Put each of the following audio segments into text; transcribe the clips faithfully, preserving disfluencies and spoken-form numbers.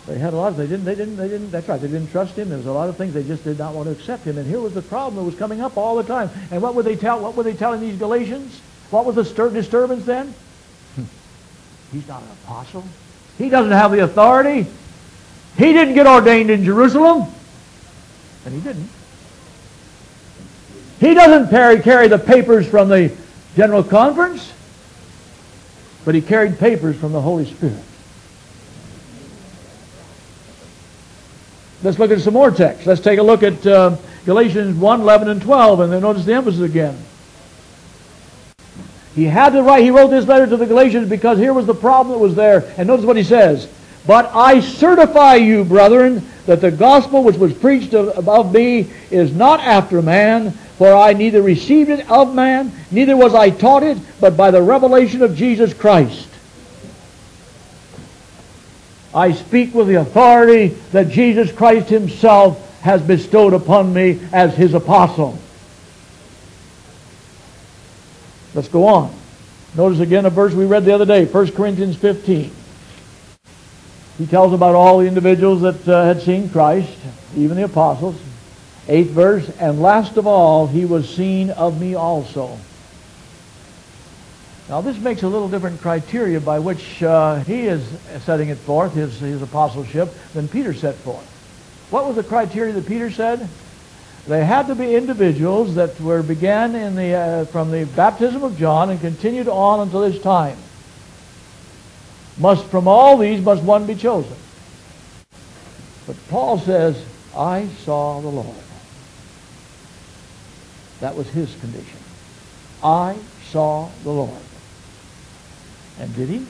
They had a lot of they didn't they didn't they didn't that's right, they didn't trust him. There was a lot of things they just did not want to accept him. And here was the problem that was coming up all the time. And what would they tell what were they telling these Galatians? What was the stir- disturbance then? He's not an apostle. He doesn't have the authority. He didn't get ordained in Jerusalem. And he didn't. He doesn't carry, carry the papers from the General Conference, but he carried papers from the Holy Spirit. Let's look at some more texts. Let's take a look at uh, Galatians one, eleven, and twelve, and then notice the emphasis again. He had to write, he wrote this letter to the Galatians because here was the problem that was there. And notice what he says. But I certify you, brethren, that the gospel which was preached of, of me is not after man, for I neither received it of man, neither was I taught it, but by the revelation of Jesus Christ. I speak with the authority that Jesus Christ himself has bestowed upon me as his apostle. Let's go on. Notice again a verse we read the other day, First Corinthians fifteen. He tells about all the individuals that uh, had seen Christ, even the apostles. Eighth verse, and last of all, he was seen of me also. Now this makes a little different criteria by which uh, he is setting it forth, his, his apostleship, than Peter set forth. What was the criteria that Peter said? They had to be individuals that were began in the uh, from the baptism of John and continued on until his time. Must from all these must one be chosen. But Paul says, I saw the Lord. That was his condition. I saw the Lord. And did he?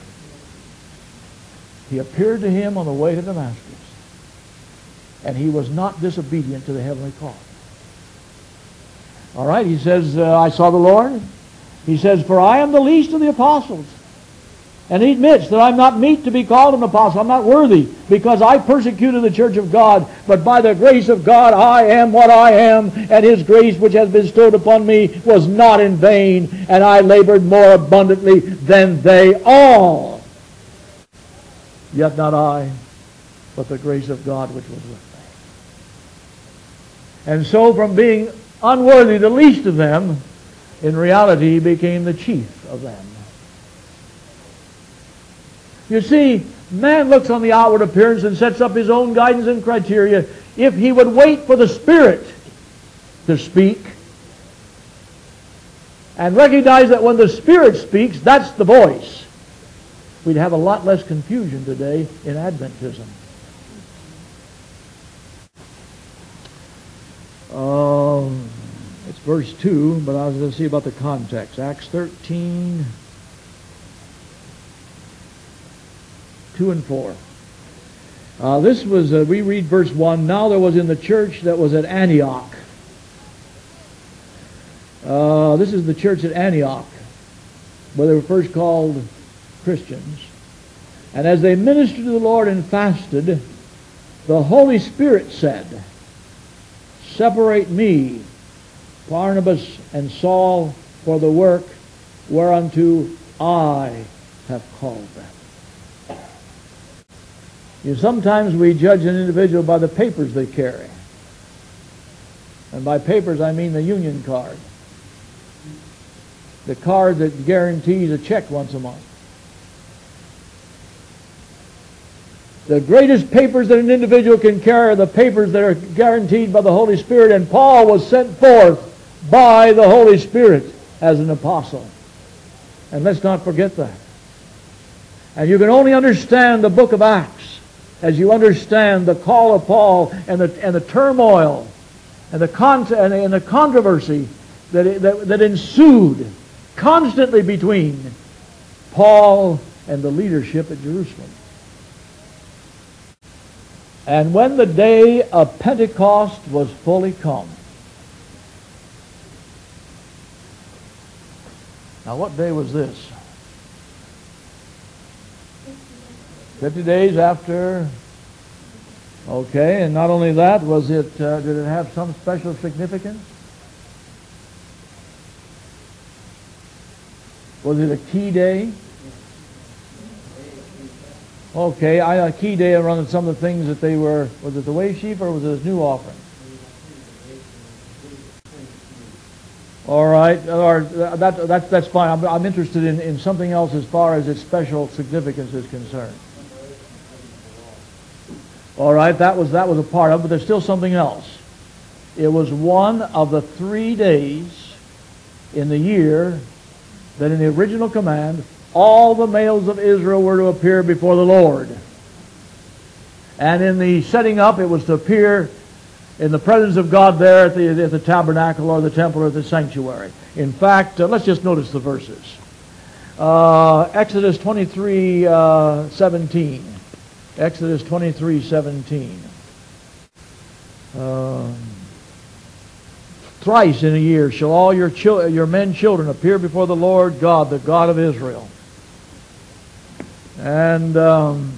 He appeared to him on the way to Damascus. And he was not disobedient to the heavenly call. All right, he says, uh, I saw the Lord. He says, for I am the least of the apostles. And he admits that I'm not meet to be called an apostle. I'm not worthy because I persecuted the church of God. But by the grace of God, I am what I am. And his grace which has been bestowed upon me was not in vain. And I labored more abundantly than they all. Yet not I, but the grace of God which was with me. And so from being unworthy, the least of them, in reality he became the chief of them. You see, man looks on the outward appearance and sets up his own guidance and criteria. If he would wait for the Spirit to speak and recognize that when the Spirit speaks, that's the voice, we'd have a lot less confusion today in Adventism. Um, it's verse two, but I was going to see about the context. Acts thirteen, two and four. Uh, this was, uh, we read verse one, now there was in the church that was at Antioch. Uh, this is the church at Antioch, where they were first called Christians. And as they ministered to the Lord and fasted, the Holy Spirit said, separate me, Barnabas and Saul, for the work whereunto I have called them. You know, sometimes we judge an individual by the papers they carry. And by papers I mean the union card. The card that guarantees a check once a month. The greatest papers that an individual can carry are the papers that are guaranteed by the Holy Spirit. And Paul was sent forth by the Holy Spirit as an apostle. And let's not forget that. And you can only understand the book of Acts as you understand the call of Paul and the, and the turmoil and the, con- and the, and the controversy that, it, that, that ensued constantly between Paul and the leadership at Jerusalem. And when the day of Pentecost was fully come. Now what day was this? Fifty days after. Okay, and not only that, was it, uh, did it have some special significance? Was it a key day? Okay, I a key day around some of the things that they were. Was it the wave sheaf or was it a new offering? All right, or that, that, that's fine. I'm, I'm interested in, in something else as far as its special significance is concerned. All right, that was that was a part of it, but there's still something else. It was one of the three days in the year that in the original command, all the males of Israel were to appear before the Lord. And in the setting up, it was to appear in the presence of God there at the, at the tabernacle or the temple or the sanctuary. In fact, uh, let's just notice the verses. Uh, Exodus twenty-three, uh, seventeen. Exodus twenty-three, seventeen. Um, Thrice in a year shall all your, chil- your men children appear before the Lord God, the God of Israel. And um,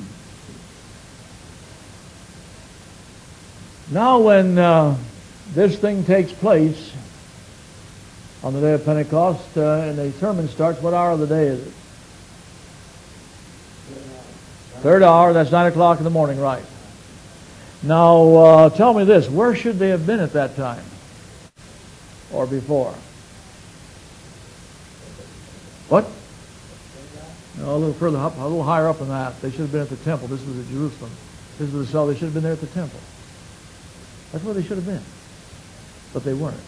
now when uh, this thing takes place on the day of Pentecost, uh, and the sermon starts, what hour of the day is it? Third hour, that's nine o'clock in the morning, right. Now, uh, tell me this, where should they have been at that time? Or before? What? No, a little further up, a little higher up than that. They should have been at the temple. This was at Jerusalem. This was the cell. They should have been there at the temple. That's where they should have been. But they weren't.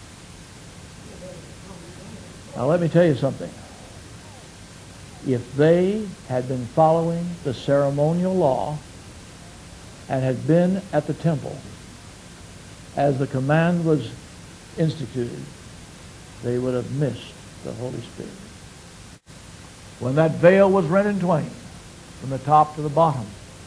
Now let me tell you something. If they had been following the ceremonial law and had been at the temple as the command was instituted, they would have missed the Holy Spirit. When that veil was rent in twain, from the top to the bottom,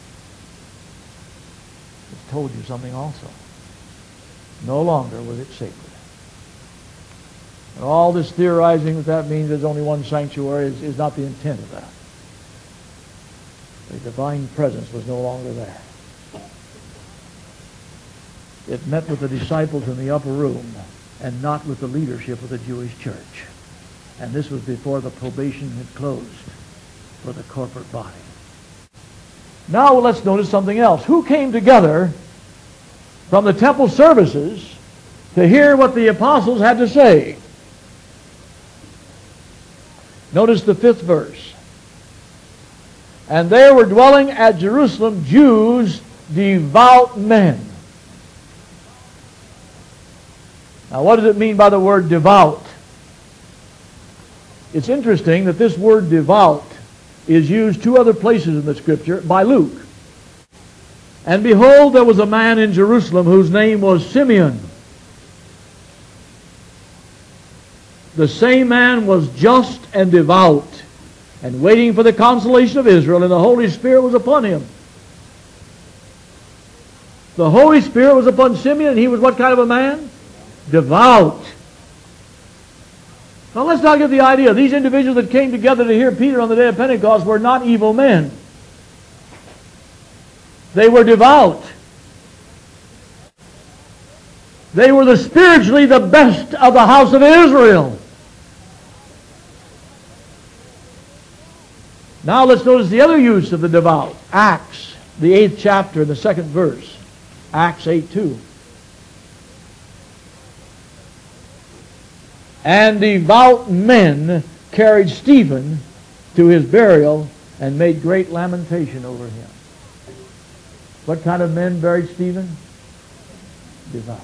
it told you something also. No longer was it sacred. And all this theorizing that that means there's only one sanctuary is, is not the intent of that. The divine presence was no longer there. It met with the disciples in the upper room and not with the leadership of the Jewish church. And this was before the probation had closed for the corporate body. Now let's notice something else. Who came together from the temple services to hear what the apostles had to say? Notice the fifth verse. And there were dwelling at Jerusalem Jews, devout men. Now what does it mean by the word devout? It's interesting that this word devout is used two other places in the Scripture by Luke. And behold, there was a man in Jerusalem whose name was Simeon. The same man was just and devout, and waiting for the consolation of Israel, and the Holy Spirit was upon him. The Holy Spirit was upon Simeon, and he was what kind of a man? Devout. Now let's not get the idea. These individuals that came together to hear Peter on the day of Pentecost were not evil men. They were devout. They were the spiritually the best of the house of Israel. Now let's notice the other use of the devout. Acts, the eighth chapter, the second verse. Acts eight two. And devout men carried Stephen to his burial and made great lamentation over him. What kind of men buried Stephen? Devout.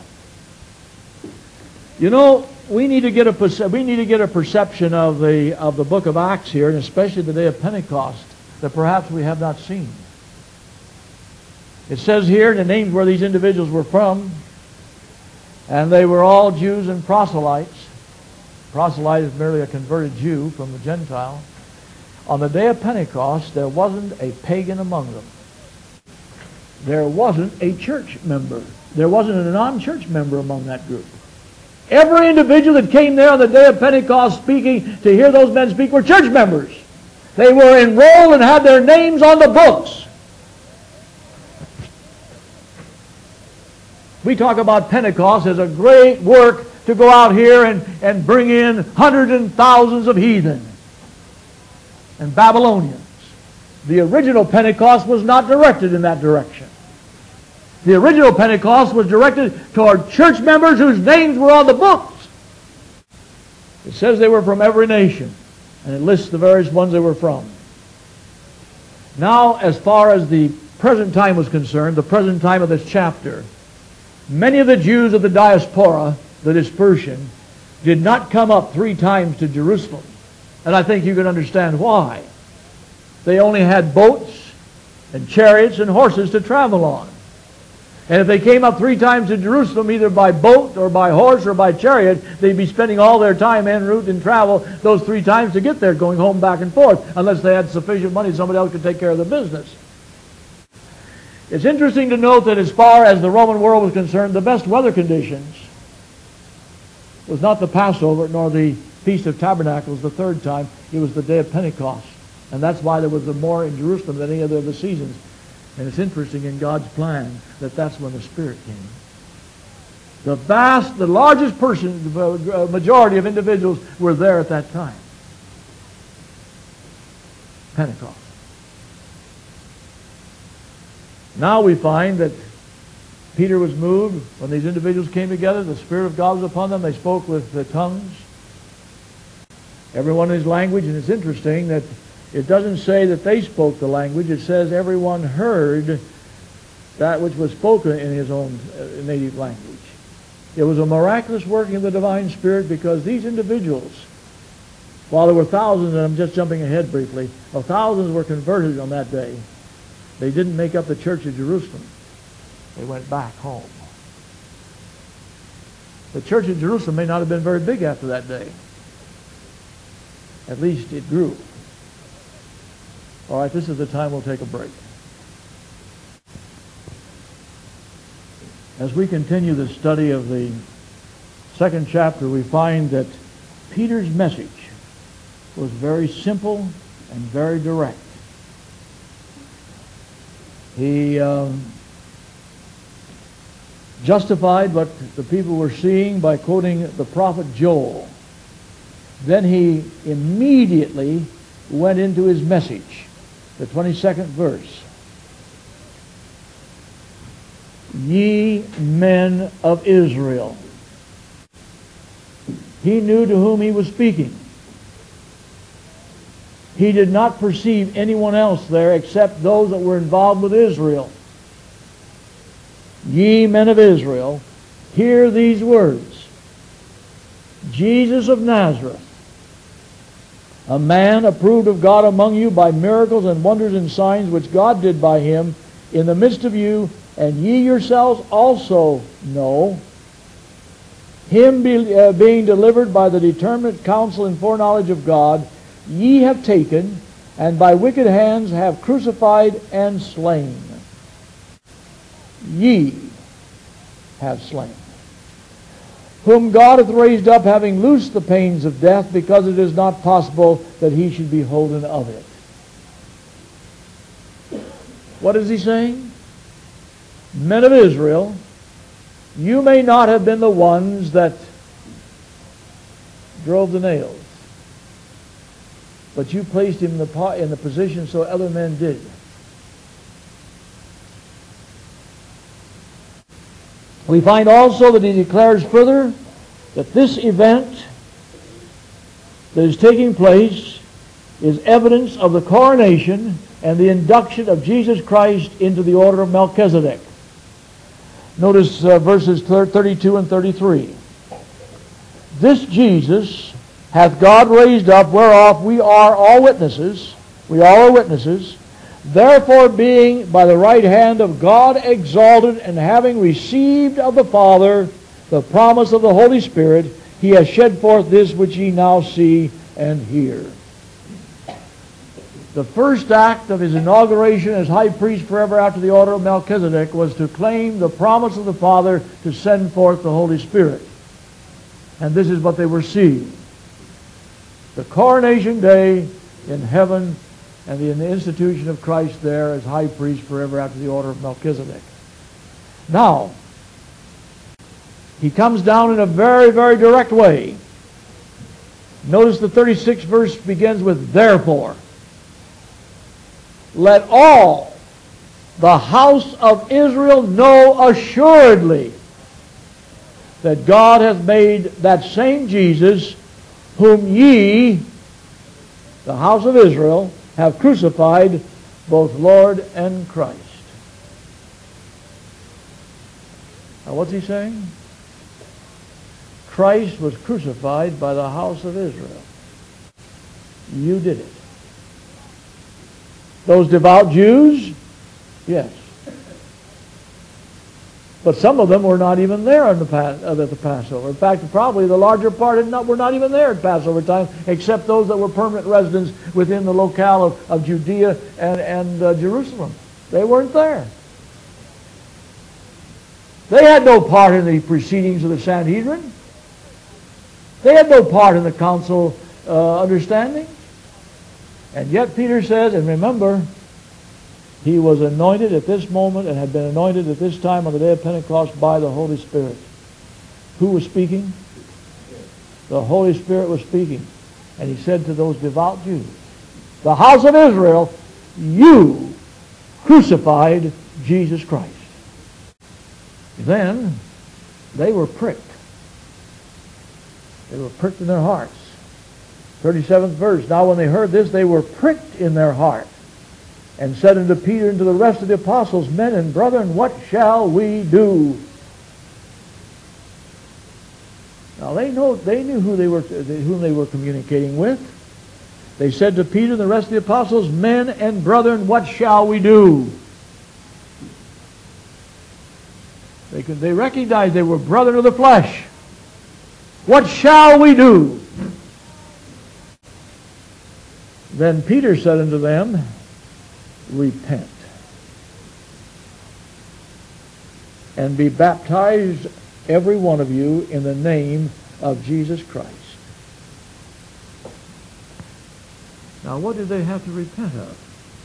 You know, we need to get a we need to get a perception of the of the book of Acts here, and especially the day of Pentecost, that perhaps we have not seen. It says here the names where these individuals were from, and they were all Jews and proselytes. Proselyte is merely a converted Jew from the Gentile. On the day of Pentecost, there wasn't a pagan among them. There wasn't a church member. There wasn't a non-church member among that group. Every individual that came there on the day of Pentecost speaking, to hear those men speak, were church members. They were enrolled and had their names on the books. We talk about Pentecost as a great work to go out here and, and bring in hundreds and thousands of heathen and Babylonians. The original Pentecost was not directed in that direction. The original Pentecost was directed toward church members whose names were on the books. It says they were from every nation, and it lists the various ones they were from. Now, as far as the present time was concerned, the present time of this chapter, many of the Jews of the diaspora, the dispersion, did not come up three times to Jerusalem. And I think you can understand why. They only had boats and chariots and horses to travel on. And if they came up three times to Jerusalem, either by boat or by horse or by chariot, they'd be spending all their time en route in travel those three times to get there, going home back and forth, unless they had sufficient money somebody else could take care of the business. It's interesting to note that as far as the Roman world was concerned, the best weather conditions was not the Passover nor the Feast of Tabernacles the third time. It was the day of Pentecost. And that's why there was more in Jerusalem than any other of the seasons. And it's interesting in God's plan that that's when the Spirit came. The vast, the largest person, the majority of individuals were there at that time. Pentecost. Now we find that Peter was moved when these individuals came together. The Spirit of God was upon them. They spoke with the tongues. Everyone in his language. And it's interesting that it doesn't say that they spoke the language. It says everyone heard that which was spoken in his own native language. It was a miraculous working of the divine Spirit, because these individuals, while there were thousands, and I'm just jumping ahead briefly, of thousands were converted on that day, they didn't make up the church of Jerusalem. They went back home. The church of Jerusalem may not have been very big after that day. At least it grew. All right, this is the time we'll take a break. As we continue the study of the second chapter, we find that Peter's message was very simple and very direct. He um, justified what the people were seeing by quoting the prophet Joel. Then he immediately went into his message. The twenty-second verse. Ye men of Israel. He knew to whom he was speaking. He did not perceive anyone else there except those that were involved with Israel. Ye men of Israel, hear these words. Jesus of Nazareth, a man approved of God among you by miracles and wonders and signs which God did by him in the midst of you, and ye yourselves also know, him be, uh, being delivered by the determinate counsel and foreknowledge of God, ye have taken, and by wicked hands have crucified and slain. Ye have slain. Whom God hath raised up, having loosed the pains of death, because it is not possible that he should be holden of it. What is he saying? Men of Israel, you may not have been the ones that drove the nails, but you placed him in the, in the position so other men did. We find also that he declares further that this event that is taking place is evidence of the coronation and the induction of Jesus Christ into the order of Melchizedek. Notice uh, verses thirty-two and thirty-three. This Jesus hath God raised up, whereof we are all witnesses. We all are witnesses. Therefore, being by the right hand of God exalted, and having received of the Father the promise of the Holy Spirit, he has shed forth this which ye now see and hear. The first act of his inauguration as high priest forever after the order of Melchizedek was to claim the promise of the Father to send forth the Holy Spirit. And this is what they were seeing. The coronation day in heaven, and the, in the institution of Christ there as high priest forever after the order of Melchizedek. Now, he comes down in a very, very direct way. Notice the thirty-sixth verse begins with therefore. let all the house of Israel know assuredly that God hath made that same Jesus, whom ye, the house of Israel, have crucified, both Lord and Christ. Now what's he saying? Christ was crucified by the house of Israel. You did it. Those devout Jews? Yes. But some of them were not even there on the, uh, at the Passover. In fact, probably the larger part had not, were not even there at Passover time, except those that were permanent residents within the locale of, of Judea and, and uh, Jerusalem. They weren't there. They had no part in the proceedings of the Sanhedrin. They had no part in the council uh, understanding. And yet Peter says, and remember, he was anointed at this moment and had been anointed at this time on the day of Pentecost by the Holy Spirit. Who was speaking? The Holy Spirit was speaking. And he said to those devout Jews, the house of Israel, you crucified Jesus Christ. Then they were pricked. They were pricked in their hearts. thirty-seventh verse. Now when they heard this, they were pricked in their heart, and said unto Peter and to the rest of the apostles, men and brethren, what shall we do? Now they know they knew who they were, whom they were communicating with. They said to Peter and the rest of the apostles, men and brethren, what shall we do? They could, they recognized they were brethren of the flesh. What shall we do? Then Peter said unto them, repent, and be baptized every one of you in the name of Jesus Christ. Now what did they have to repent of?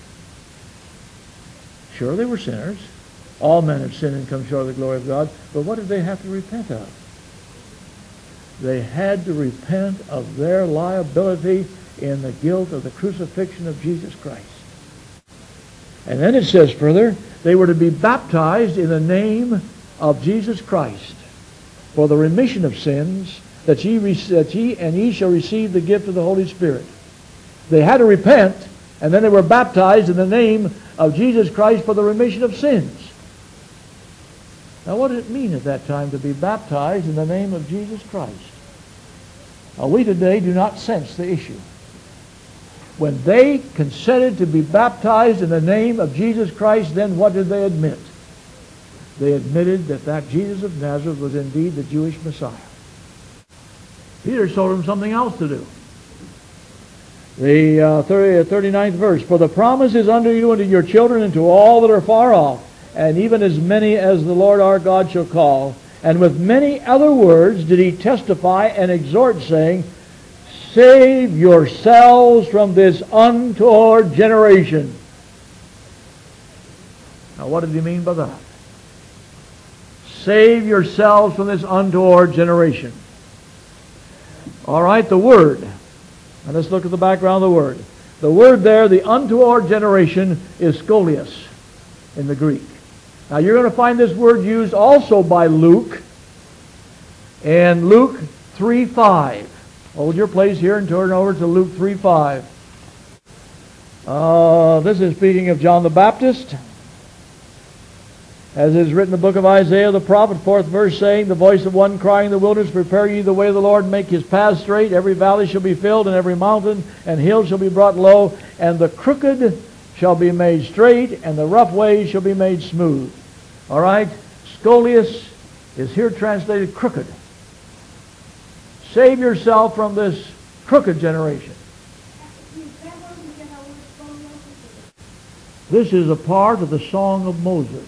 Sure, they were sinners. All men have sinned and come short of the glory of God. But what did they have to repent of? They had to repent of their liability in the guilt of the crucifixion of Jesus Christ. And then it says further, they were to be baptized in the name of Jesus Christ for the remission of sins, that ye, that ye and ye shall receive the gift of the Holy Spirit. They had to repent, and then they were baptized in the name of Jesus Christ for the remission of sins. Now what did it mean at that time to be baptized in the name of Jesus Christ? Now we today do not sense the issue. When they consented to be baptized in the name of Jesus Christ, then what did they admit? They admitted that that Jesus of Nazareth was indeed the Jewish Messiah. Peter told them something else to do. The uh, thirty, thirty-ninth verse, for the promise is unto you and to your children and to all that are far off, and even as many as the Lord our God shall call. And with many other words did he testify and exhort, saying, save yourselves from this untoward generation. Now what did he mean by that? Save yourselves from this untoward generation. All right, the word. And let's look at the background of the word. The word there, the untoward generation, is scolios in the Greek. Now you're going to find this word used also by Luke in Luke three five. Hold your place here and turn over to Luke three five. Uh, this is speaking of John the Baptist. As is written in the book of Isaiah the prophet, fourth verse, saying, the voice of one crying in the wilderness, prepare ye the way of the Lord, make his paths straight. Every valley shall be filled, and every mountain and hill shall be brought low, and the crooked shall be made straight, and the rough ways shall be made smooth. All right? Scolios is here translated crooked. Save yourself from this crooked generation. This is a part of the Song of Moses.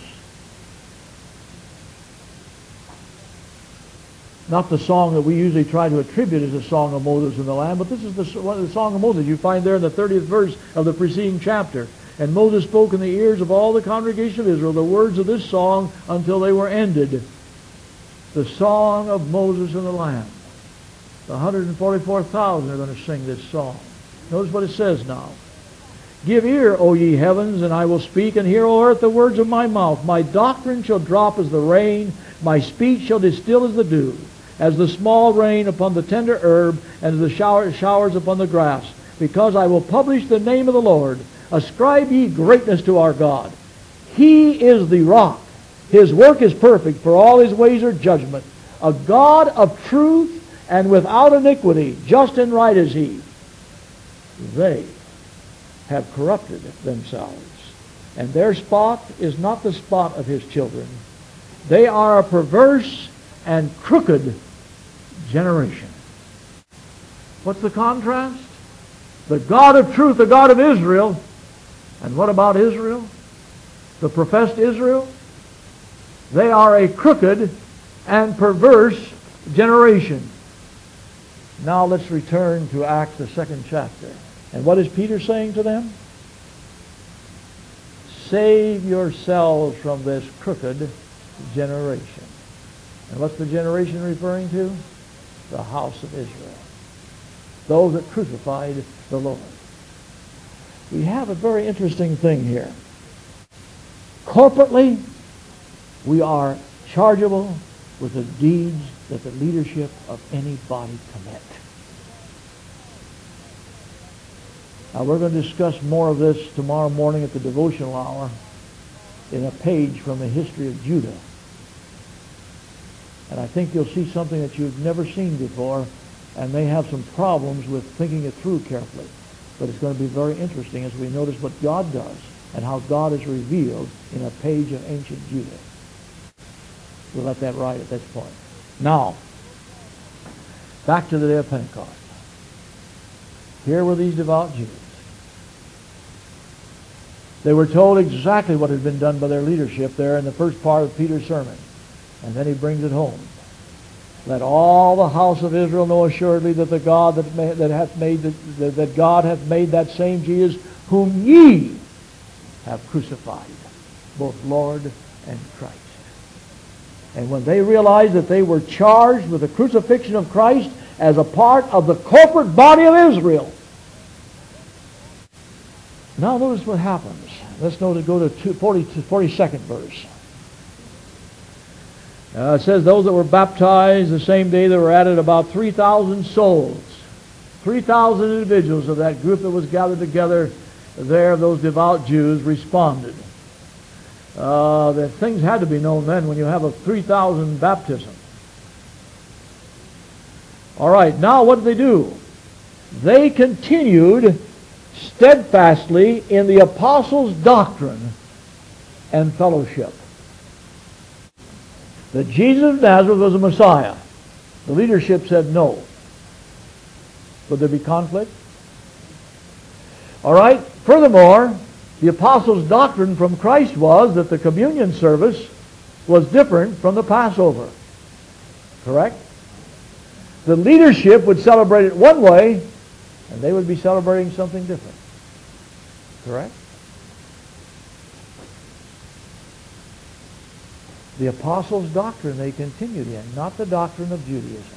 Not the song that we usually try to attribute as the Song of Moses in the Lamb, but this is the, the Song of Moses you find there in the thirtieth verse of the preceding chapter. And Moses spoke in the ears of all the congregation of Israel the words of this song until they were ended. The Song of Moses and the Lamb. The one hundred forty-four thousand are going to sing this song. Notice what it says now. Give ear, O ye heavens, and I will speak, and hear, O earth, the words of my mouth. My doctrine shall drop as the rain, my speech shall distill as the dew, as the small rain upon the tender herb, and as the shower, showers upon the grass. Because I will publish the name of the Lord. Ascribe ye greatness to our God. He is the rock. His work is perfect, for all his ways are judgment. A God of truth and without iniquity, just and right is he. They have corrupted themselves, and their spot is not the spot of his children. They are a perverse and crooked generation. What's the contrast? The God of truth, the God of Israel. And what about Israel? The professed Israel? They are a crooked and perverse generation. Now let's return to Acts, the second chapter. And what is Peter saying to them? Save yourselves from this crooked generation. And what's the generation referring to? The house of Israel. Those that crucified the Lord. We have a very interesting thing here. Corporately, we are chargeable with the deeds that the leadership of any body commit. Now we're going to discuss more of this tomorrow morning at the devotional hour in a page from the history of Judah. And I think you'll see something that you've never seen before and may have some problems with thinking it through carefully. But it's going to be very interesting as we notice what God does and how God is revealed in a page of ancient Judah. We'll let that ride at this point. Now, back to the day of Pentecost. Here were these devout Jews. They were told exactly what had been done by their leadership there in the first part of Peter's sermon. And then he brings it home. Let all the house of Israel know assuredly that the God that, may, that hath made the, that, that God hath made that same Jesus whom ye have crucified, both Lord and Christ. And when they realized that they were charged with the crucifixion of Christ as a part of the corporate body of Israel. Now notice what happens. Let's notice, go to forty, forty-second verse. Uh, it says, those that were baptized the same day, there were added about three thousand souls. three thousand individuals of that group that was gathered together there, those devout Jews, responded. Uh, the things had to be known then when you have a three thousand baptism. All right, now what did they do? They continued steadfastly in the apostles' doctrine and fellowship. That Jesus of Nazareth was a Messiah. The leadership said no. Would there be conflict? All right. Furthermore, the apostles' doctrine from Christ was that the communion service was different from the Passover. Correct? The leadership would celebrate it one way, and they would be celebrating something different. Correct? The apostles' doctrine they continued in, not the doctrine of Judaism.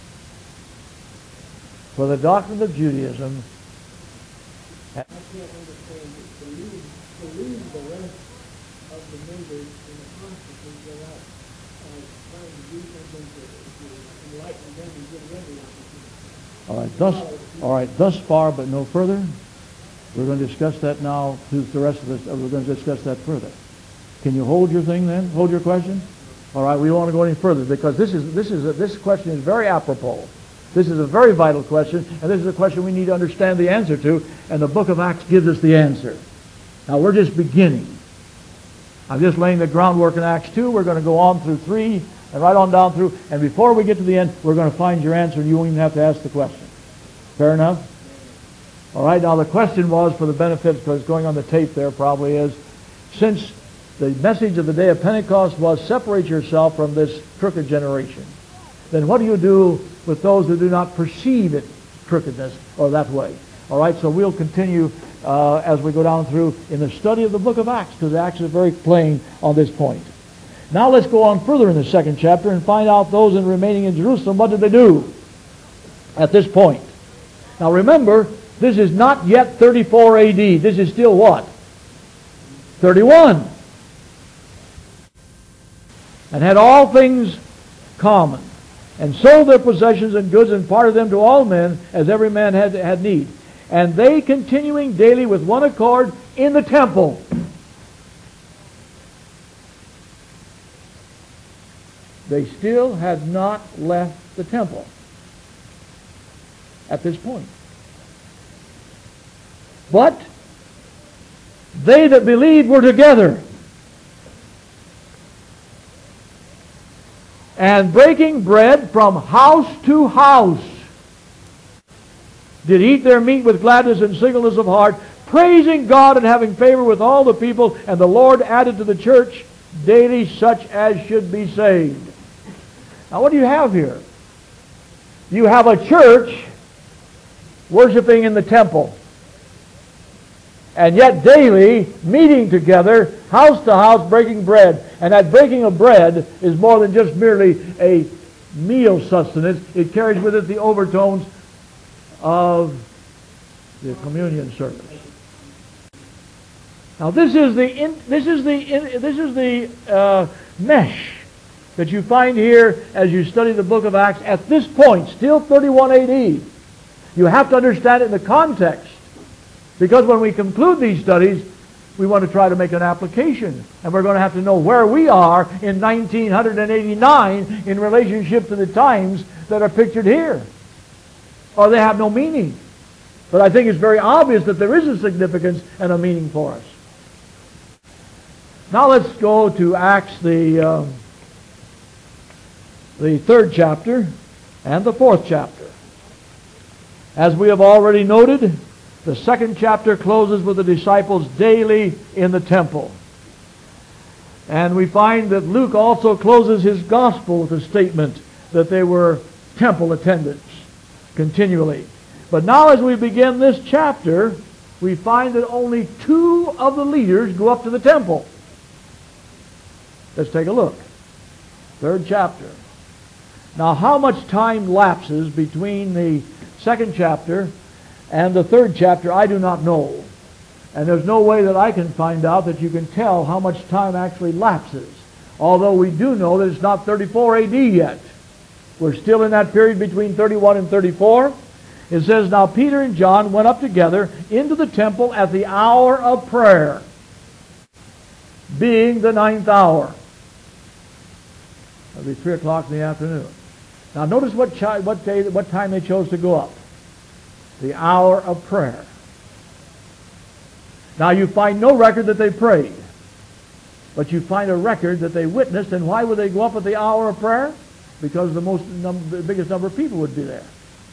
For the doctrine of Judaism... I can't understand it. Believe, believe the rest of the members in the consciousness without uh, trying to do something to, to enlighten them and give them the opportunity. All right, thus, all right, thus far but no further. We're going to discuss that now through the rest of this. We're going to discuss that further. Can you hold your thing then? Hold your question? All right, we don't want to go any further because this is this is a, this question is very apropos. This is a very vital question, and this is a question we need to understand the answer to, and the book of Acts gives us the answer. Now, we're just beginning. I'm just laying the groundwork in Acts two. We're going to go on through three and right on down through, and before we get to the end, we're going to find your answer, and you won't even have to ask the question. Fair enough? All right, now the question was, for the benefit, because it's going on the tape there probably is, since the message of the day of Pentecost was separate yourself from this crooked generation, then what do you do with those who do not perceive it crookedness or that way? All right, so we'll continue uh, as we go down through in the study of the book of Acts, because Acts is very plain on this point. Now let's go on further in the second chapter and find out those in remaining in Jerusalem, what did they do at this point? Now remember, This is not yet thirty-four A D. This is still what? thirty-one. And had all things common, and sold their possessions and goods, and parted them to all men, as every man had, had need. And they, continuing daily with one accord in the temple. They still had not left the temple at this point. But they that believed were together, and breaking bread from house to house, did eat their meat with gladness and singleness of heart, praising God and having favor with all the people. And the Lord added to the church daily such as should be saved. Now what do you have here? You have a church worshiping in the temple, and yet daily meeting together, house to house, breaking bread. And that breaking of bread is more than just merely a meal sustenance. It carries with it the overtones of the communion service. Now this is the in, this is the in, this is the uh, mesh that you find here as you study the book of Acts at this point, still thirty-one A D. You have to understand it in the context, because when we conclude these studies, we want to try to make an application, and we're going to have to know where we are in nineteen eighty-nine in relationship to the times that are pictured here, or they have no meaning. But I think it's very obvious that there is a significance and a meaning for us. Now let's go to Acts, the uh, the third chapter and the fourth chapter. As we have already noted, the second chapter closes with the disciples daily in the temple. And we find that Luke also closes his gospel with a statement that they were temple attendants continually. But now as we begin this chapter, we find that only two of the leaders go up to the temple. Let's take a look. Third chapter. Now how much time lapses between the second chapter and the third chapter, I do not know. And there's no way that I can find out that you can tell how much time actually lapses. Although we do know that it's not thirty-four A D yet. We're still in that period between thirty-one and thirty-four. It says, now Peter and John went up together into the temple at the hour of prayer, being the ninth hour. That'll be three o'clock in the afternoon. Now notice what, chi- what, day, what time they chose to go up. The hour of prayer. Now you find no record that they prayed, but you find a record that they witnessed. And why would they go up at the hour of prayer? Because the most num- the biggest number of people would be there.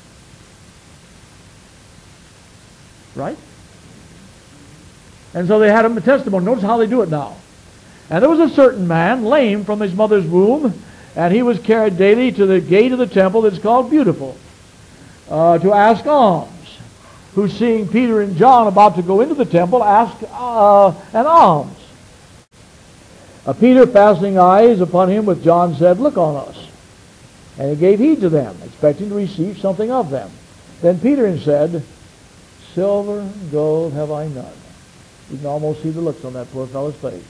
Right? And so they had a testimony. Notice how they do it now. And there was a certain man, lame from his mother's womb, and he was carried daily to the gate of the temple that's called Beautiful, uh, to ask alms, who, seeing Peter and John about to go into the temple, asked uh, an alms. Uh, Peter, fastening eyes upon him with John, said, look on us. And he gave heed to them, expecting to receive something of them. Then Peter said, silver and gold have I none. You can almost see the looks on that poor fellow's face.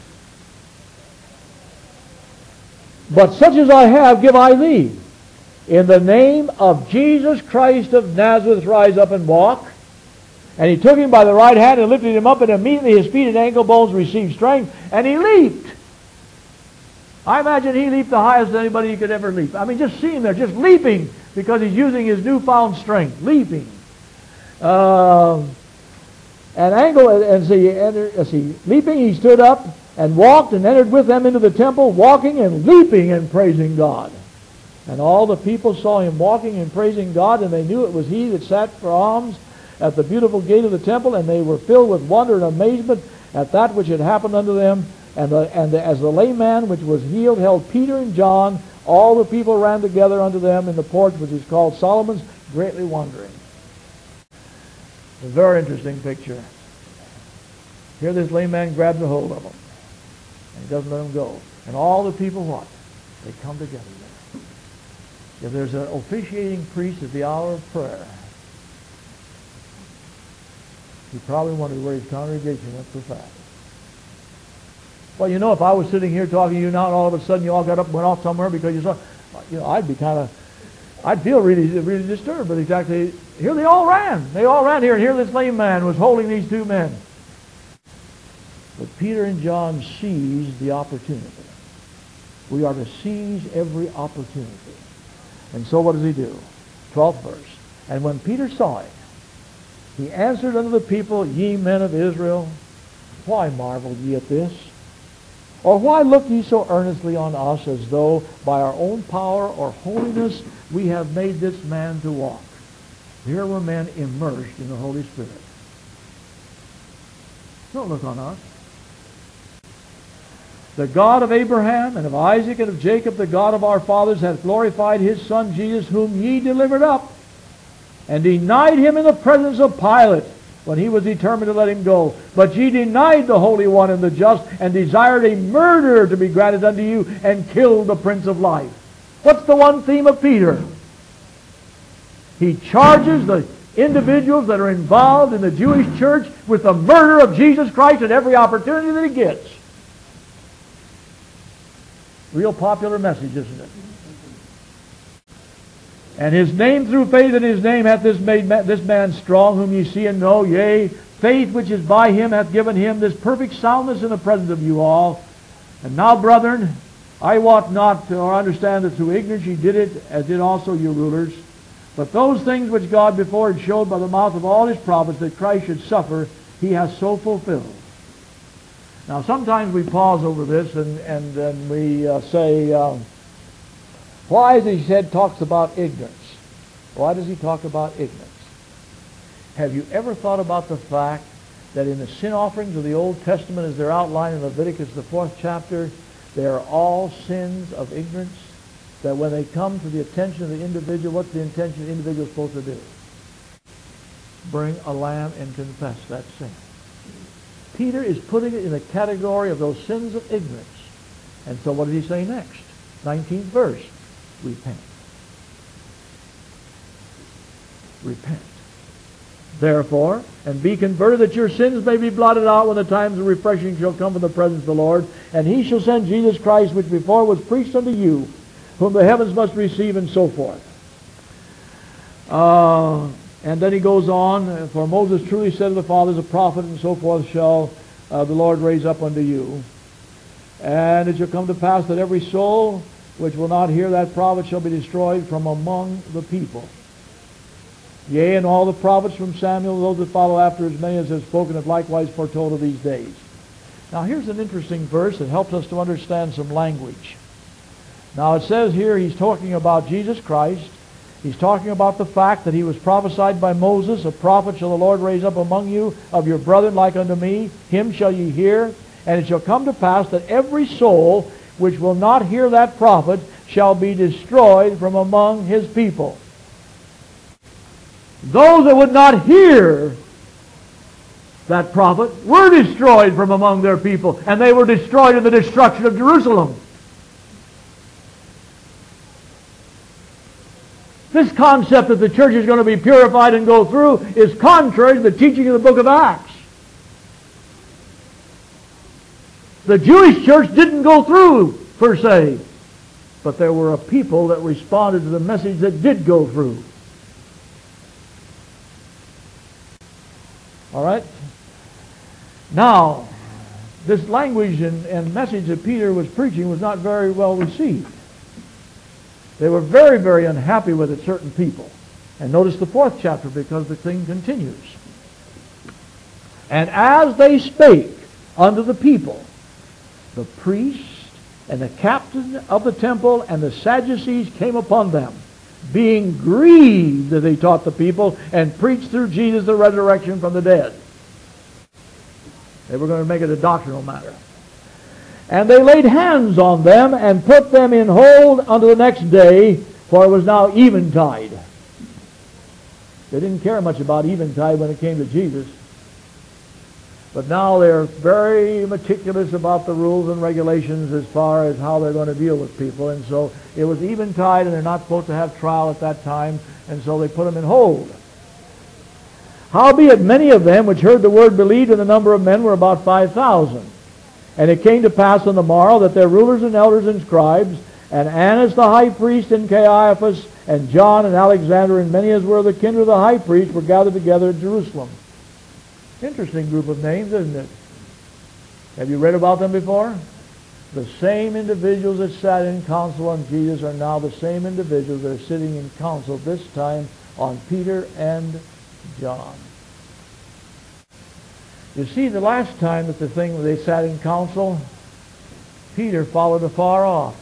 But such as I have give I thee. In the name of Jesus Christ of Nazareth, rise up and walk. And he took him by the right hand and lifted him up, and immediately his feet and ankle bones received strength, and he leaped. I imagine he leaped the highest anybody he could ever leap. I mean, just see him there, just leaping, because he's using his newfound strength, leaping. Uh, and ankle, as he entered, as he leaping, he stood up and walked and entered with them into the temple, walking and leaping and praising God. And all the people saw him walking and praising God, and they knew it was he that sat for alms at the beautiful gate of the temple, and they were filled with wonder and amazement at that which had happened unto them. And, the, and the, as the lame man which was healed held Peter and John, all the people ran together unto them in the porch which is called Solomon's, greatly wondering. A very interesting picture. Here this lame man grabs a hold of him, and he doesn't let him go. And all the people what? They come together there. If there's an officiating priest at the hour of prayer, He probably wondered where his congregation went so fast. Well, you know, if I was sitting here talking to you now and all of a sudden you all got up and went off somewhere because you saw, you know, I'd be kind of, I'd feel really, really disturbed. But exactly, here they all ran. They all ran here, and here this lame man was holding these two men. But Peter and John seized the opportunity. We are to seize every opportunity. And so what does he do? twelfth verse. And when Peter saw it, he answered unto the people, Ye men of Israel, why marvel ye at this? Or why look ye so earnestly on us, as though by our own power or holiness we have made this man to walk? Here were men immersed in the Holy Spirit. Don't look on us. The God of Abraham and of Isaac and of Jacob, the God of our fathers, hath glorified his Son Jesus, whom ye delivered up, and denied him in the presence of Pilate, when he was determined to let him go. But ye denied the Holy One and the just, and desired a murderer to be granted unto you, and killed the Prince of Life. What's the one theme of Peter? He charges the individuals that are involved in the Jewish church with the murder of Jesus Christ at every opportunity that he gets. Real popular message, isn't it? And his name, through faith in his name, hath this made this man strong, whom ye see and know. Yea, faith which is by him hath given him this perfect soundness in the presence of you all. And now, brethren, I wot not or understand that through ignorance ye did it, as did also your rulers. But those things which God before had showed by the mouth of all his prophets that Christ should suffer, he hath so fulfilled. Now, sometimes we pause over this and, and, and we uh, say, uh, why, as he said, talks about ignorance? Why does he talk about ignorance? Have you ever thought about the fact that in the sin offerings of the Old Testament, as they're outlined in Leviticus, the fourth chapter, they are all sins of ignorance? That when they come to the attention of the individual, what's the intention the individual is supposed to do? Bring a lamb and confess that sin. Peter is putting it in the category of those sins of ignorance. And so what did he say next? nineteenth verse. Repent. Repent. Therefore, and be converted, that your sins may be blotted out when the times of refreshing shall come from the presence of the Lord. And he shall send Jesus Christ, which before was preached unto you, whom the heavens must receive, and so forth. Uh, and then he goes on, for Moses truly said to the fathers, a prophet, and so forth shall uh, the Lord raise up unto you. And it shall come to pass that every soul which will not hear that prophet shall be destroyed from among the people. Yea, and all the prophets from Samuel, those that follow after, as many as have spoken, have likewise foretold of these days. Now here's an interesting verse that helps us to understand some language. Now it says here he's talking about Jesus Christ. He's talking about the fact that he was prophesied by Moses, a prophet shall the Lord raise up among you of your brethren like unto me. Him shall ye hear. And it shall come to pass that every soul which will not hear that prophet shall be destroyed from among his people. Those that would not hear that prophet were destroyed from among their people, and they were destroyed in the destruction of Jerusalem. This concept that the church is going to be purified and go through is contrary to the teaching of the book of Acts. The Jewish church didn't go through, per se, but there were a people that responded to the message that did go through. All right? Now, this language and, and message that Peter was preaching was not very well received. They were very, very unhappy with it, certain people. And notice the fourth chapter, because the thing continues. And as they spake unto the people, the priest and the captain of the temple and the Sadducees came upon them, being grieved that they taught the people and preached through Jesus the resurrection from the dead. They were going to make it a doctrinal matter. And they laid hands on them and put them in hold unto the next day, for it was now eventide. They didn't care much about eventide when it came to Jesus. But now they're very meticulous about the rules and regulations as far as how they're going to deal with people. And so it was eventide, and they're not supposed to have trial at that time, and so they put them in hold. Howbeit many of them which heard the word believed, and the number of men were about five thousand. And it came to pass on the morrow that their rulers and elders and scribes, and Annas the high priest, and Caiaphas, and John, and Alexander, and many as were the kindred of the high priest, were gathered together at Jerusalem. Interesting group of names, isn't it? Have you read about them before? The same individuals that sat in council on Jesus are now the same individuals that are sitting in council this time on Peter and John. You see, the last time that the thing they sat in council, Peter followed afar off.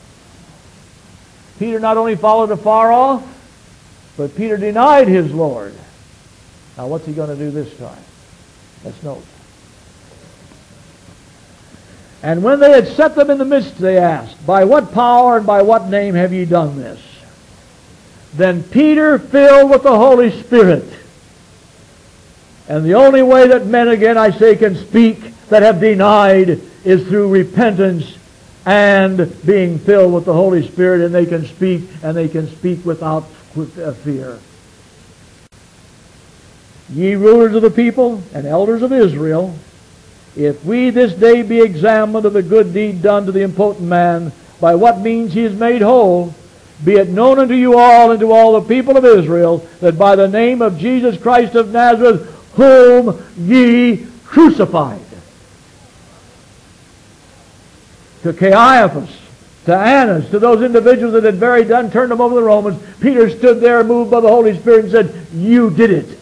Peter not only followed afar off, but Peter denied his Lord. Now what's he going to do this time? Let's note. And when they had set them in the midst, they asked, By what power and by what name have ye done this? Then Peter, filled with the Holy Spirit. And the only way that men, again I say, can speak that have denied is through repentance and being filled with the Holy Spirit, and they can speak, and they can speak without fear. Ye rulers of the people and elders of Israel, if we this day be examined of the good deed done to the impotent man, by what means he is made whole, be it known unto you all and to all the people of Israel, that by the name of Jesus Christ of Nazareth, whom ye crucified. To Caiaphas, to Annas, to those individuals that had very done, turned them over to the Romans, Peter stood there moved by the Holy Spirit and said, You did it.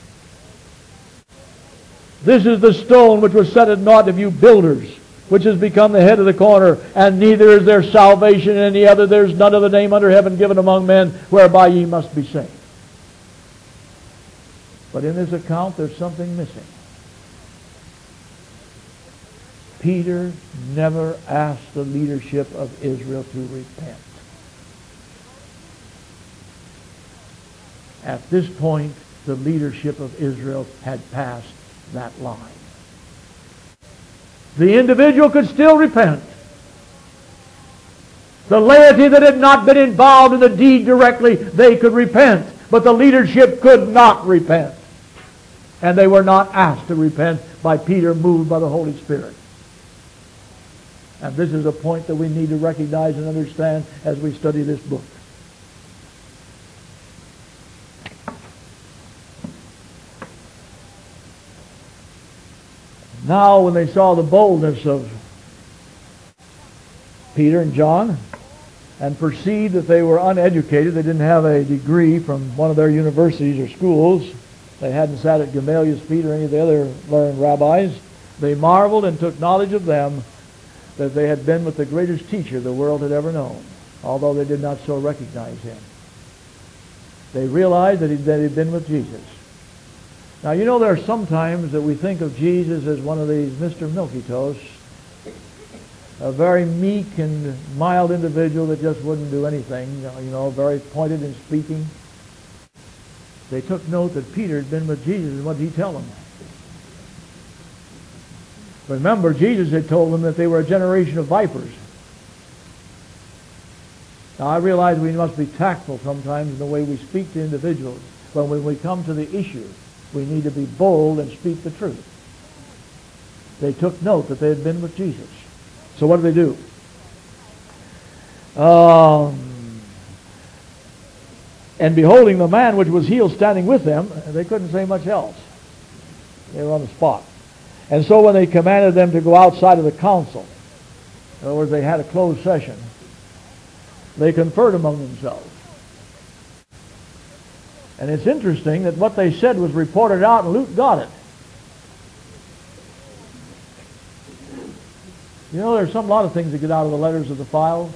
This is the stone which was set at naught of you builders, which has become the head of the corner, and neither is there salvation in any other. There is none other name under heaven given among men whereby ye must be saved. But in this account there's something missing. Peter never asked the leadership of Israel to repent. At this point, the leadership of Israel had passed that line. The individual could still repent. The laity that had not been involved in the deed directly, they could repent. But the leadership could not repent. And they were not asked to repent by Peter, moved by the Holy Spirit. And this is a point that we need to recognize and understand as we study this book. Now, when they saw the boldness of Peter and John and perceived that they were uneducated, they didn't have a degree from one of their universities or schools, they hadn't sat at Gamaliel's feet or any of the other learned rabbis, they marveled and took knowledge of them that they had been with the greatest teacher the world had ever known, although they did not so recognize him. They realized that he had been with Jesus. Now, you know, there are some times that we think of Jesus as one of these Mister Milky Toast, a very meek and mild individual that just wouldn't do anything, you know, very pointed in speaking. They took note that Peter had been with Jesus, and what did he tell them? Remember, Jesus had told them that they were a generation of vipers. Now, I realize we must be tactful sometimes in the way we speak to individuals, but when we come to the issue, we need to be bold and speak the truth. They took note that they had been with Jesus. So what did they do? Um, and beholding the man which was healed standing with them, they couldn't say much else. They were on the spot. And so when they commanded them to go outside of the council, in other words, they had a closed session, they conferred among themselves. And it's interesting that what they said was reported out, and Luke got it. You know, there's some lot of things that get out of the letters of the files.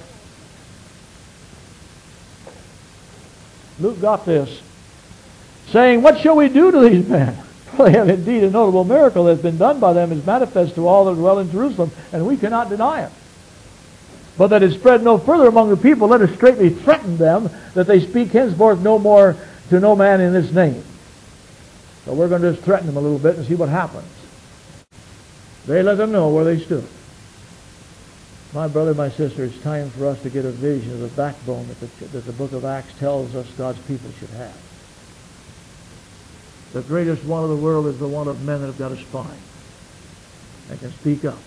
Luke got this, saying, What shall we do to these men? For they have indeed a notable miracle that has been done by them is manifest to all that dwell in Jerusalem, and we cannot deny it. But that it spread no further among the people, let us straightly threaten them that they speak henceforth no more to no man in this name. So we're going to just threaten them a little bit and see what happens. They let them know where they stood. My brother, my sister, it's time for us to get a vision of the backbone that the, that the book of Acts tells us God's people should have. The greatest one of the world is the one of men that have got a spine and can speak up.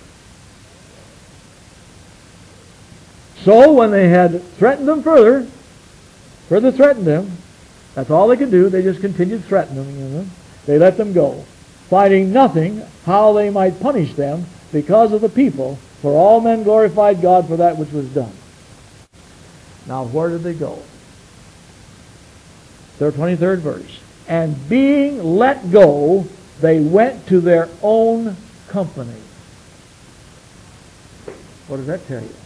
So when they had threatened them further, further threatened them, that's all they could do. They just continued threatening them. You know? They let them go, finding nothing how they might punish them because of the people, for all men glorified God for that which was done. Now where did they go? Their twenty-third verse. And being let go, they went to their own company. What does that tell you?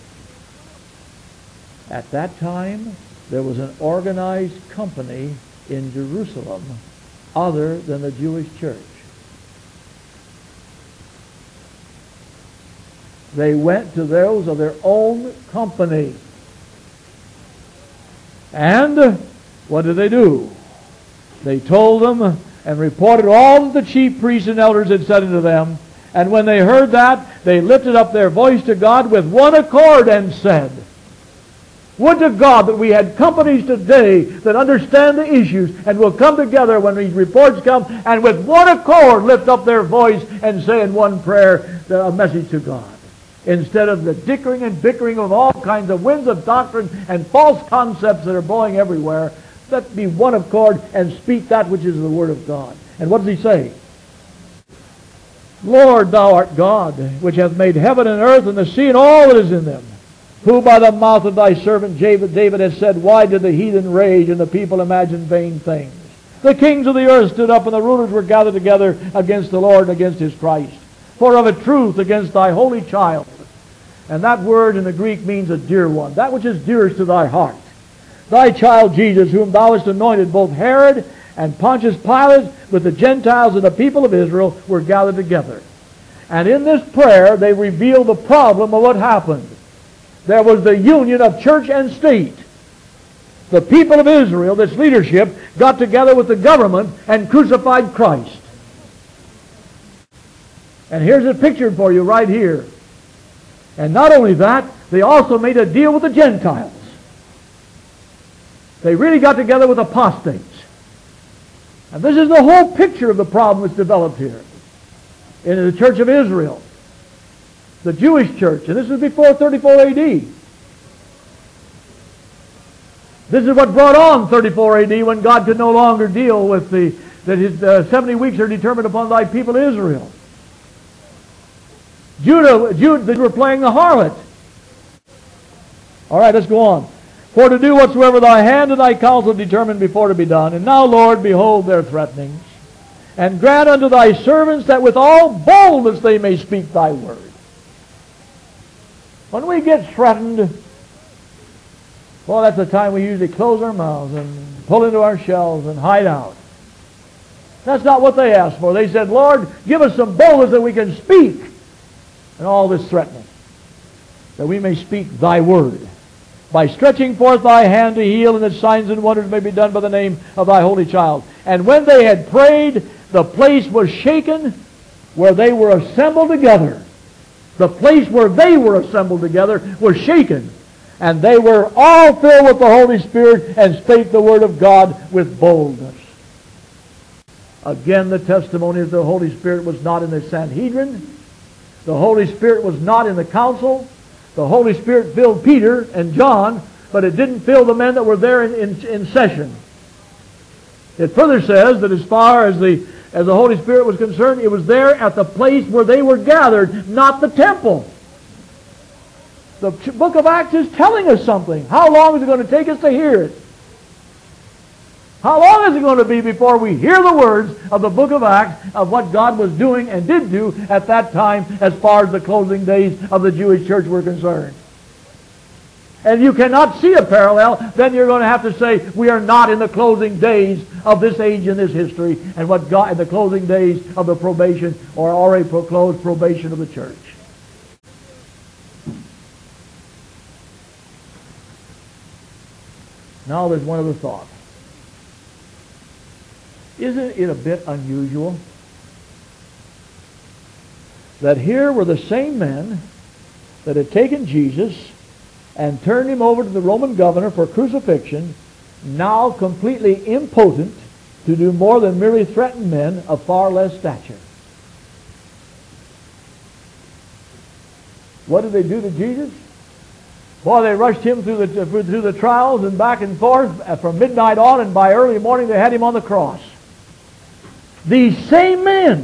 At that time, there was an organized company in Jerusalem other than the Jewish church. They went to those of their own company. And what did they do? They told them and reported all that the chief priests and elders had said unto them. And when they heard that, they lifted up their voice to God with one accord and said, would to God that we had companies today that understand the issues and will come together when these reports come and with one accord lift up their voice and say in one prayer a message to God. Instead of the dickering and bickering of all kinds of winds of doctrine and false concepts that are blowing everywhere, let be one accord and speak that which is the Word of God. And what does he say? Lord, thou art God, which hath made heaven and earth and the sea and all that is in them, who by the mouth of thy servant David, David has said, why did the heathen rage and the people imagine vain things? The kings of the earth stood up and the rulers were gathered together against the Lord and against his Christ. For of a truth against thy holy child. And that word in the Greek means a dear one, that which is dearest to thy heart. Thy child Jesus, whom thou hast anointed, both Herod and Pontius Pilate with the Gentiles and the people of Israel were gathered together. And in this prayer they revealed the problem of what happened. There was the union of church and state. The people of Israel, this leadership, got together with the government and crucified Christ. And here's it pictured for you right here. And not only that, they also made a deal with the Gentiles. They really got together with apostates. And this is the whole picture of the problem that's developed here in the church of Israel. The Jewish church. And this is before thirty-four A D. This is what brought on thirty-four A D when God could no longer deal with the, that his uh, seventy weeks are determined upon thy people Israel. Judah, Judah, they were playing the harlot. All right, let's go on. For to do whatsoever thy hand and thy counsel determined before to be done. And now, Lord, behold their threatenings. And grant unto thy servants that with all boldness they may speak thy word. When we get threatened, well, that's the time we usually close our mouths and pull into our shells and hide out. That's not what they asked for. They said, Lord, give us some boldness that we can speak. And all this threatening, that we may speak thy word, by stretching forth thy hand to heal, and that signs and wonders may be done by the name of thy holy child. And when they had prayed, the place was shaken where they were assembled together. The place where they were assembled together was shaken. And they were all filled with the Holy Spirit and spake the word of God with boldness. Again, the testimony of the Holy Spirit was not in the Sanhedrin. The Holy Spirit was not in the council. The Holy Spirit filled Peter and John, but it didn't fill the men that were there in, in, in session. It further says that as far as the, as the Holy Spirit was concerned, it was there at the place where they were gathered, not the temple. The book of Acts is telling us something. How long is it going to take us to hear it? How long is it going to be before we hear the words of the book of Acts of what God was doing and did do at that time as far as the closing days of the Jewish church were concerned? And you cannot see a parallel, then you're going to have to say we are not in the closing days of this age and this history and what God in the closing days of the probation or already proclosed probation of the church. Now there's one other thought. Isn't it a bit unusual that here were the same men that had taken Jesus and turned him over to the Roman governor for crucifixion, now completely impotent to do more than merely threaten men of far less stature. What did they do to Jesus? Boy, they rushed him through the, through the trials and back and forth from midnight on, and by early morning they had him on the cross. These same men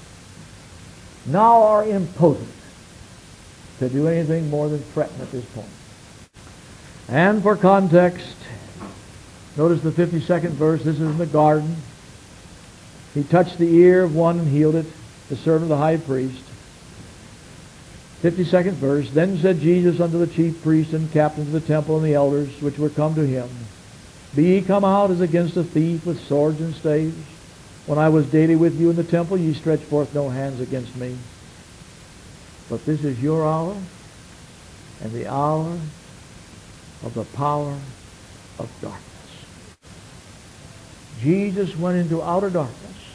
now are impotent to do anything more than threaten at this point. And for context, notice the fifty-second verse. This is in the garden. He touched the ear of one and healed it, the servant of the high priest. fifty-second verse. Then said Jesus unto the chief priests and captains of the temple and the elders which were come to him, Be ye come out as against a thief with swords and staves? When I was daily with you in the temple, ye stretched forth no hands against me. But this is your hour and the hour of the power of darkness. Jesus went into outer darkness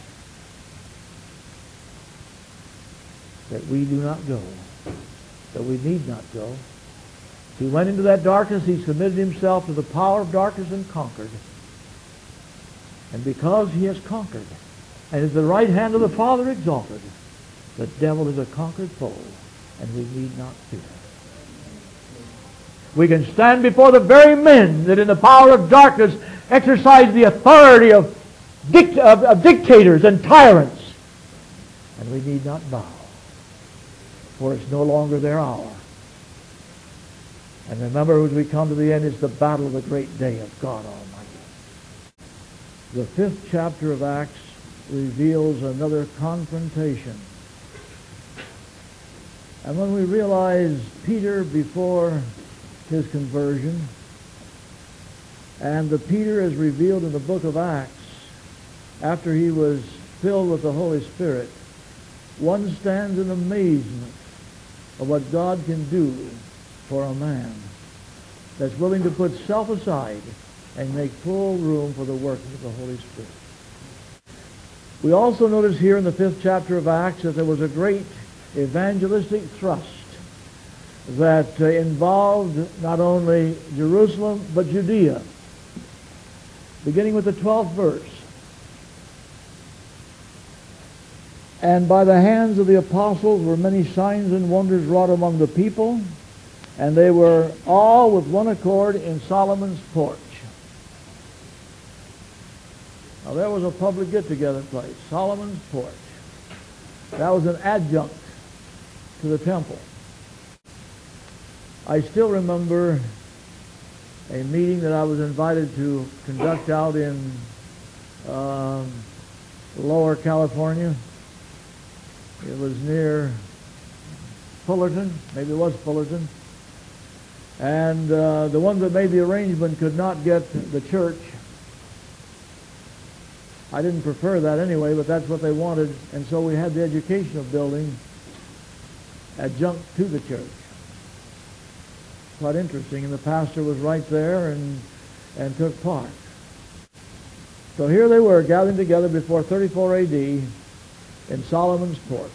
that we do not go, that we need not go. He went into that darkness. He submitted himself to the power of darkness and conquered. And because he has conquered and is the right hand of the Father exalted, the devil is a conquered foe, and we need not fear. We can stand before the very men that in the power of darkness exercise the authority of, dict- of, of dictators and tyrants, and we need not bow, for it's no longer their hour. And remember, as we come to the end, it's the battle of the great day of God Almighty. The fifth chapter of Acts reveals another confrontation. And when we realize Peter before his conversion and the Peter as revealed in the book of Acts after he was filled with the Holy Spirit, one stands in amazement of what God can do for a man that's willing to put self aside and make full room for the working of the Holy Spirit. We also notice here in the fifth chapter of Acts that there was a great evangelistic thrust that uh, involved not only Jerusalem but Judea, beginning with the twelfth verse. And by the hands of the apostles were many signs and wonders wrought among the people, and they were all with one accord in Solomon's porch. Now there was a public get-together place, Solomon's porch. That was an adjunct to the temple. I still remember a meeting that I was invited to conduct out in um, Lower California. It was near Fullerton, maybe it was Fullerton. And uh, the ones that made the arrangement could not get the church. I didn't prefer that anyway, but that's what they wanted. And so we had the educational building adjunct to the church. Quite interesting. And the pastor was right there and, and took part. So here they were gathering together before thirty-four A D in Solomon's porch.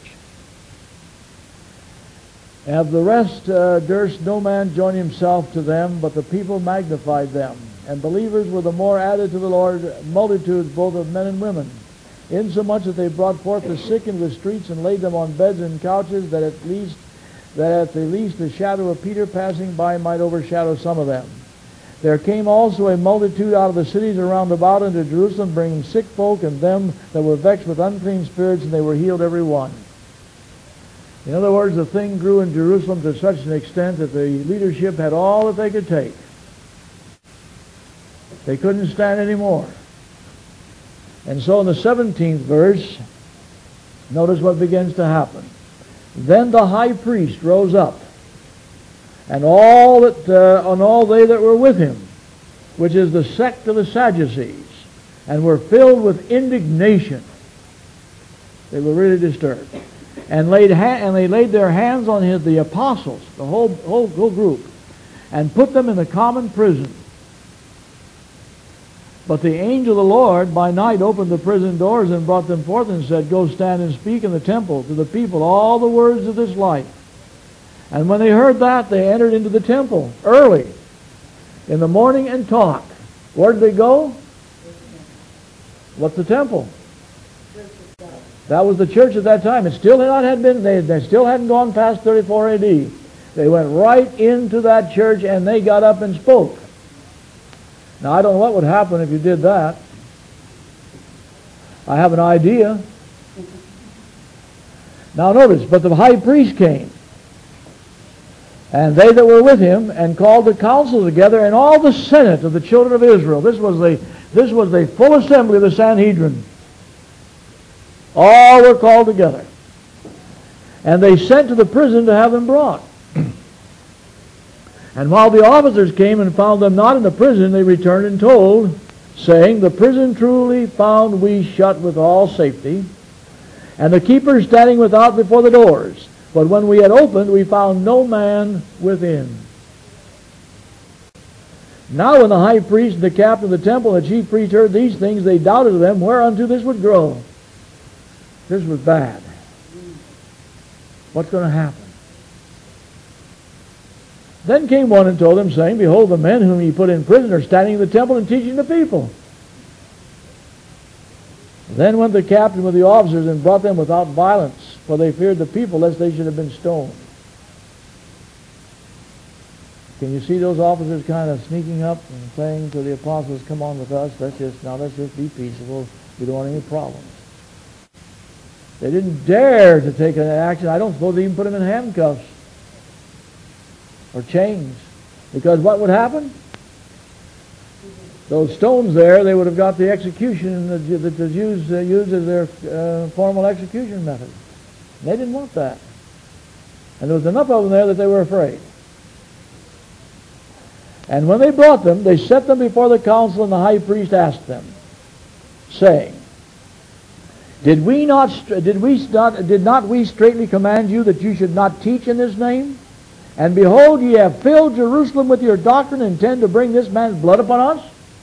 Of the rest uh, durst no man join himself to them, but the people magnified them. And believers were the more added to the Lord, multitudes both of men and women, insomuch that they brought forth the sick into the streets and laid them on beds and couches, that at least that at the least the shadow of Peter passing by might overshadow some of them. There came also a multitude out of the cities around about unto Jerusalem, bringing sick folk and them that were vexed with unclean spirits, and they were healed every one. In other words, the thing grew in Jerusalem to such an extent that the leadership had all that they could take. They couldn't stand anymore. And so in the seventeenth verse, notice what begins to happen. Then the high priest rose up, and all that uh, and all they that were with him, which is the sect of the Sadducees, and were filled with indignation. They were really disturbed. And laid ha- and they laid their hands on his, the apostles, the whole, whole whole group, and put them in the common prison. But the angel of the Lord by night opened the prison doors and brought them forth and said, Go stand and speak in the temple to the people all the words of this life. And when they heard that, they entered into the temple early in the morning and taught. Where did they go? What's the temple? That was the church at that time. It still had not had been. They, they still hadn't gone past thirty-four A D. They went right into that church and they got up and spoke. Now I don't know what would happen if you did that. I have an idea. Now notice, but the high priest came, and they that were with him, and called the council together, and all the senate of the children of Israel. This was the this was the full assembly of the Sanhedrin. All were called together. And they sent to the prison to have them brought. And while the officers came and found them not in the prison, they returned and told, saying, the prison truly found we shut with all safety, and the keepers standing without before the doors. But when we had opened, we found no man within. Now when the high priest and the captain of the temple and the chief priest heard these things, they doubted of them whereunto this would grow. This was bad. What's going to happen? Then came one and told them, saying, behold, the men whom ye put in prison are standing in the temple and teaching the people. Then went the captain with the officers and brought them without violence, for they feared the people, lest they should have been stoned. Can you see those officers kind of sneaking up and saying to the apostles, come on with us, let's just, now let's just be peaceable, we don't want any problems. They didn't dare to take an action. I don't suppose they even put them in handcuffs or chains. Because what would happen? Those stones there, they would have got the execution that the Jews uh, used as their uh, formal execution method. They didn't want that. And there was enough of them there that they were afraid. And when they brought them, they set them before the council, and the high priest asked them, saying, Did we not, did we not, did not we straitly command you that you should not teach in this name? And behold, ye have filled Jerusalem with your doctrine, and intend to bring this man's blood upon us?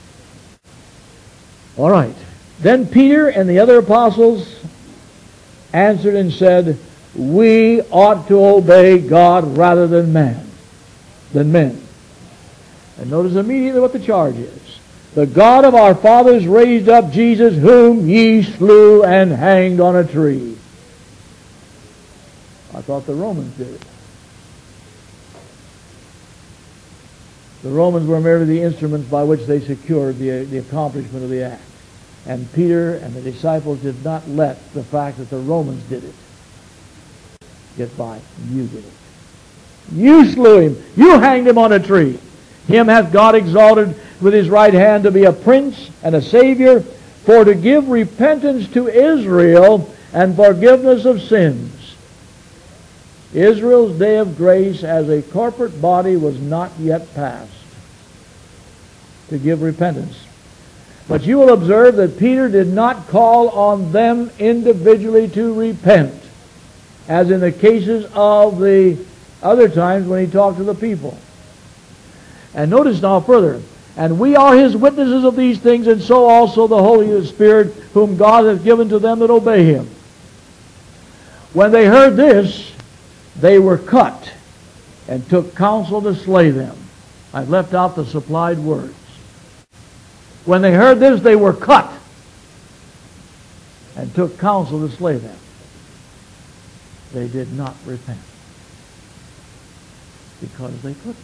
All right. Then Peter and the other apostles answered and said, we ought to obey God rather than man, than men. And notice immediately what the charge is. The God of our fathers raised up Jesus, whom ye slew and hanged on a tree. I thought the Romans did it. The Romans were merely the instruments by which they secured the, the accomplishment of the act. And Peter and the disciples did not let the fact that the Romans did it get by. You did it. You slew him. You hanged him on a tree. Him hath God exalted with his right hand to be a prince and a savior, for to give repentance to Israel and forgiveness of sins. Israel's day of grace as a corporate body was not yet past to give repentance. But you will observe that Peter did not call on them individually to repent, as in the cases of the other times when he talked to the people. And notice now further, and we are his witnesses of these things, and so also the Holy Spirit, whom God hath given to them that obey him. When they heard this, they were cut, and took counsel to slay them. I've left out the supplied words. When they heard this, they were cut, and took counsel to slay them. They did not repent, because they couldn't.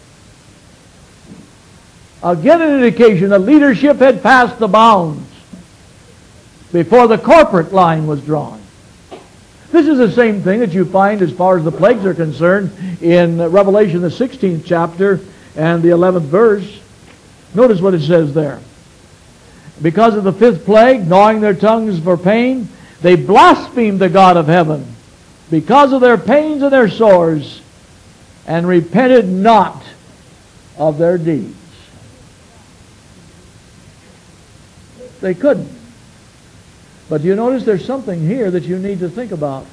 Again, an indication that leadership had passed the bounds before the corporate line was drawn. This is the same thing that you find as far as the plagues are concerned in Revelation, the sixteenth chapter and the eleventh verse. Notice what it says there. Because of the fifth plague, gnawing their tongues for pain, they blasphemed the God of heaven because of their pains and their sores, and repented not of their deeds. They couldn't. But you notice there's something here that you need to think about.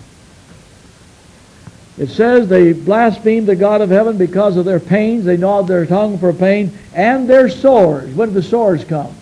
It says they blasphemed the God of heaven because of their pains. They gnawed their tongue for pain and their sores. When did the sores come?